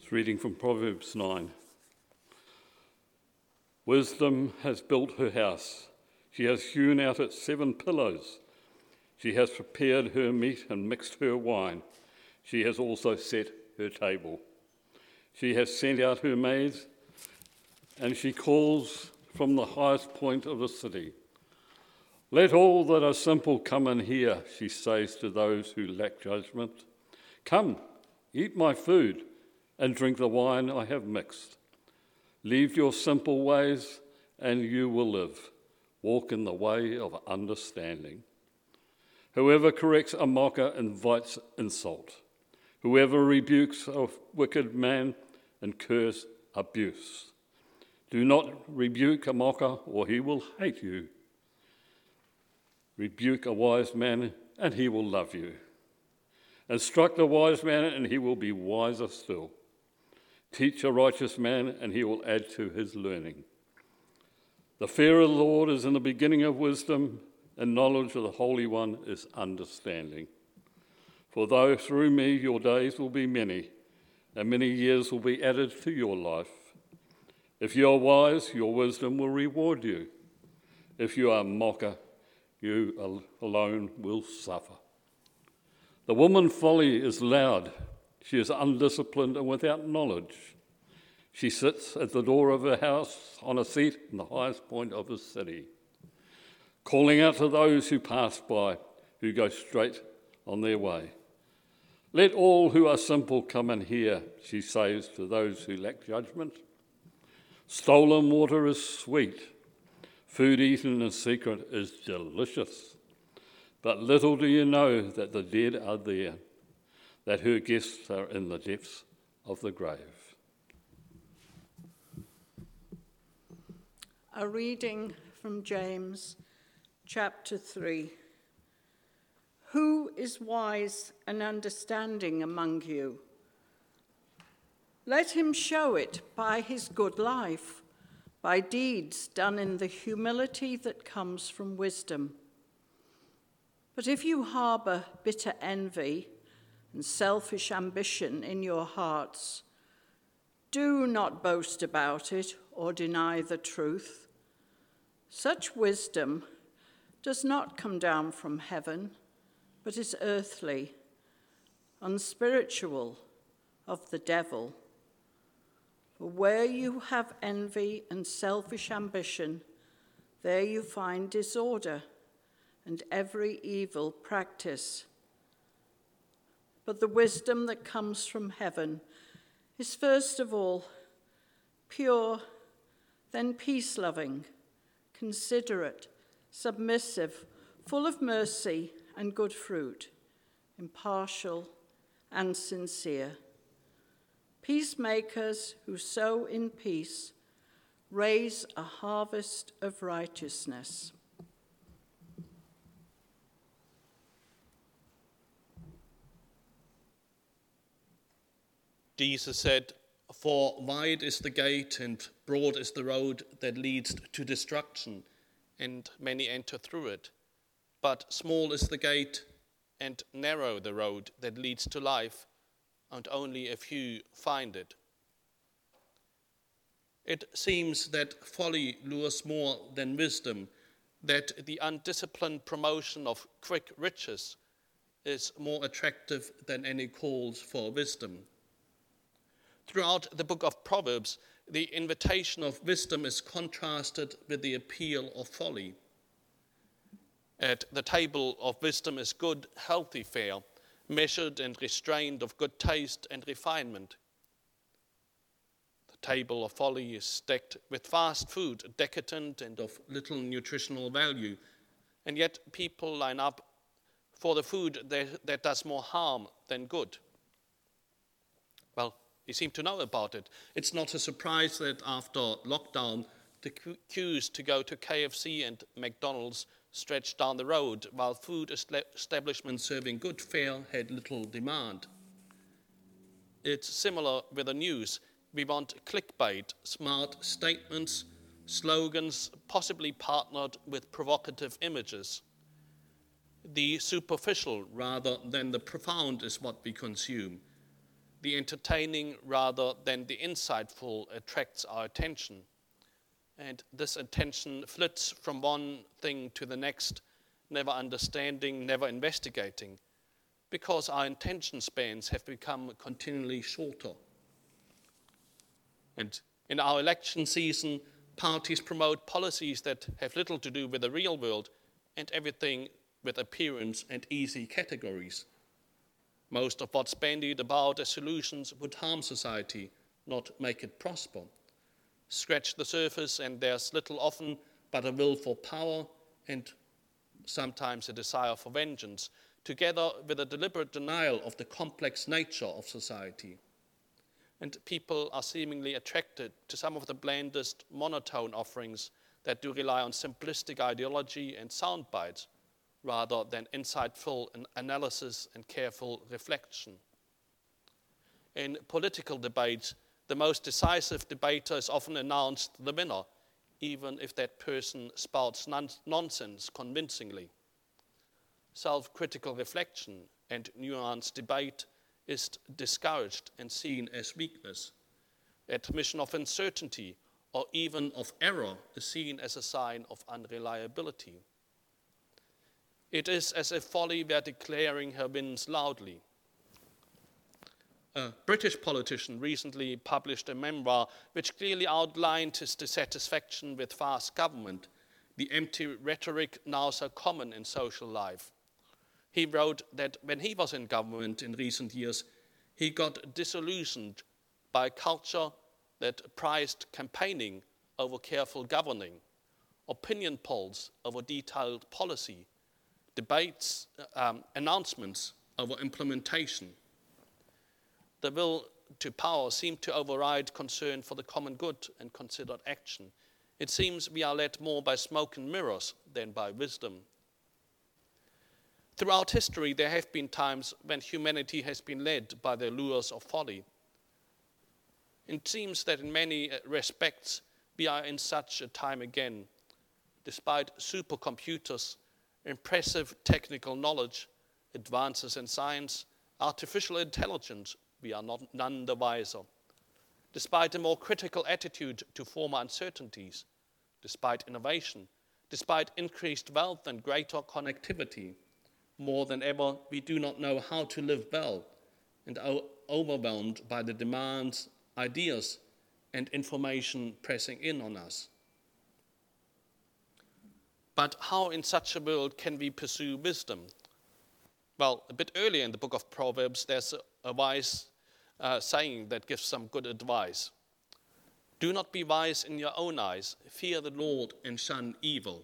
Reading from Proverbs 9. Wisdom has built her house. She has hewn out its 7 pillars. She has prepared her meat and mixed her wine. She has also set her table. She has sent out her maids, and she calls from the highest point of the city. Let all that are simple come and hear, she says to those who lack judgment. Come, eat my food and drink the wine I have mixed. Leave your simple ways and you will live. Walk in the way of understanding. Whoever corrects a mocker invites insult. Whoever rebukes a wicked man incurs abuse. Do not rebuke a mocker or he will hate you. Rebuke a wise man and he will love you. Instruct a wise man and he will be wiser still. Teach a righteous man, and he will add to his learning. The fear of the Lord is in the beginning of wisdom, and knowledge of the Holy One is understanding. For though through me your days will be many, and many years will be added to your life. If you are wise, your wisdom will reward you. If you are a mocker, you alone will suffer. The woman's folly is loud. She is undisciplined and without knowledge. She sits at the door of her house on a seat in the highest point of the city, calling out to those who pass by, who go straight on their way. Let all who are simple come and hear, she says to those who lack judgment. Stolen water is sweet. Food eaten in secret is delicious. But little do you know that the dead are there, that her guests are in the depths of the grave. A reading from James chapter 3. Who is wise and understanding among you? Let him show it by his good life, by deeds done in the humility that comes from wisdom. But if you harbor bitter envy and selfish ambition in your hearts, do not boast about it or deny the truth. Such wisdom does not come down from heaven, but is earthly, unspiritual, of the devil. For where you have envy and selfish ambition, there you find disorder and every evil practice. But the wisdom that comes from heaven is first of all pure, then peace-loving, considerate, submissive, full of mercy and good fruit, impartial and sincere. Peacemakers who sow in peace raise a harvest of righteousness. Jesus said, "For wide is the gate and broad is the road that leads to destruction, and many enter through it. But small is the gate and narrow the road that leads to life, and only a few find it." It seems that folly lures more than wisdom, that the undisciplined promotion of quick riches is more attractive than any calls for wisdom. Throughout the book of Proverbs, the invitation of wisdom is contrasted with the appeal of folly. At the table of wisdom is good, healthy fare, measured and restrained, of good taste and refinement. The table of folly is stacked with fast food, decadent and of little nutritional value, and yet people line up for the food that does more harm than good. Well, you seem to know about it. It's not a surprise that after lockdown, the queues to go to KFC and McDonald's stretched down the road, while food establishments serving good fare had little demand. It's similar with the news. We want clickbait, smart statements, slogans, possibly partnered with provocative images. The superficial rather than the profound is what we consume. The entertaining rather than the insightful attracts our attention. And this attention flits from one thing to the next, never understanding, never investigating, because our attention spans have become continually shorter. And in our election season, parties promote policies that have little to do with the real world and everything with appearance and easy categories. Most of what's bandied about as solutions would harm society, not make it prosper. Scratch the surface and there's little often but a will for power and sometimes a desire for vengeance, together with a deliberate denial of the complex nature of society. And people are seemingly attracted to some of the blandest monotone offerings that do rely on simplistic ideology and sound bites, rather than insightful analysis and careful reflection. In political debates, the most decisive debater is often announced the winner, even if that person spouts nonsense convincingly. Self-critical reflection and nuanced debate is discouraged and seen as weakness. Admission of uncertainty or even of error is seen as a sign of unreliability. It is as if folly were declaring her wins loudly. A British politician recently published a memoir which clearly outlined his dissatisfaction with fast government, the empty rhetoric now so common in social life. He wrote that when he was in government in recent years, he got disillusioned by a culture that prized campaigning over careful governing, opinion polls over detailed policy, debates, announcements over implementation. The will to power seemed to override concern for the common good and considered action. It seems we are led more by smoke and mirrors than by wisdom. Throughout history, there have been times when humanity has been led by the lures of folly. It seems that in many respects, we are in such a time again. Despite supercomputers, impressive technical knowledge, advances in science, artificial intelligence, we are none the wiser. Despite a more critical attitude to former uncertainties, despite innovation, despite increased wealth and greater connectivity, more than ever, we do not know how to live well and are overwhelmed by the demands, ideas, and information pressing in on us. But how in such a world can we pursue wisdom? Well, a bit earlier in the book of Proverbs, there's a wise saying that gives some good advice. Do not be wise in your own eyes. Fear the Lord and shun evil.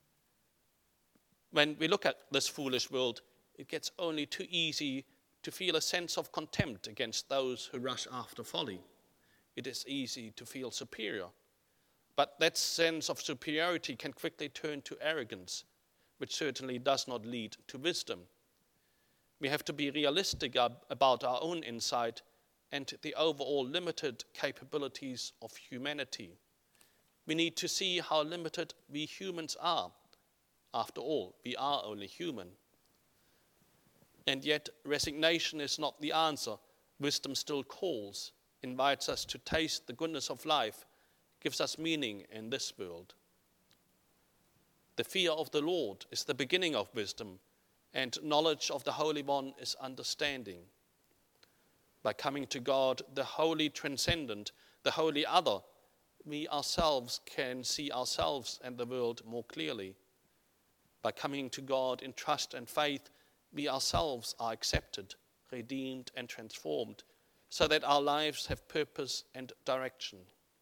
When we look at this foolish world, it gets only too easy to feel a sense of contempt against those who rush after folly. It is easy to feel superior. But that sense of superiority can quickly turn to arrogance, which certainly does not lead to wisdom. We have to be realistic about our own insight and the overall limited capabilities of humanity. We need to see how limited we humans are. After all, we are only human. And yet, resignation is not the answer. Wisdom still calls, invites us to taste the goodness of life, gives us meaning in this world. The fear of the Lord is the beginning of wisdom, and knowledge of the Holy One is understanding. By coming to God, the holy transcendent, the holy other, we ourselves can see ourselves and the world more clearly. By coming to God in trust and faith, we ourselves are accepted, redeemed, and transformed, so that our lives have purpose and direction.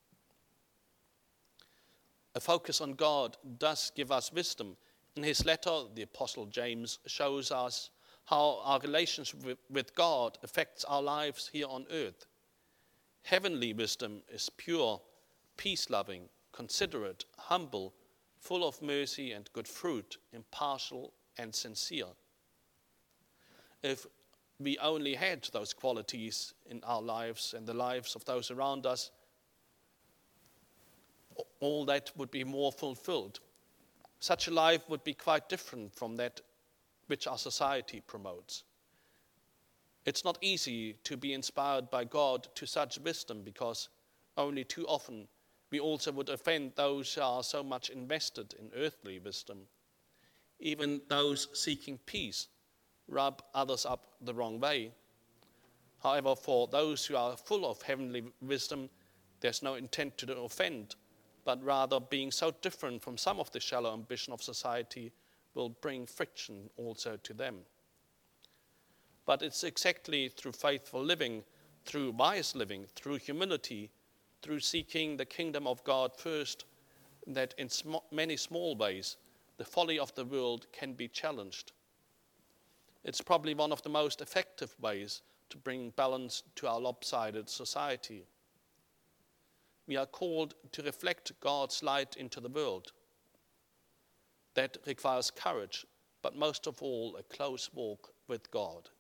A focus on God does give us wisdom. In his letter, the Apostle James shows us how our relationship with God affects our lives here on earth. Heavenly wisdom is pure, peace-loving, considerate, humble, full of mercy and good fruit, impartial and sincere. If we only had those qualities in our lives and the lives of those around us, all that would be more fulfilled. Such a life would be quite different from that which our society promotes. It's not easy to be inspired by God to such wisdom, because only too often we also would offend those who are so much invested in earthly wisdom. Even those seeking peace rub others up the wrong way. However, for those who are full of heavenly wisdom, there's no intent to offend, but rather being so different from some of the shallow ambition of society will bring friction also to them. But it's exactly through faithful living, through wise living, through humility, through seeking the kingdom of God first, that in many small ways the folly of the world can be challenged. It's probably one of the most effective ways to bring balance to our lopsided society. We are called to reflect God's light into the world. That requires courage, but most of all, a close walk with God.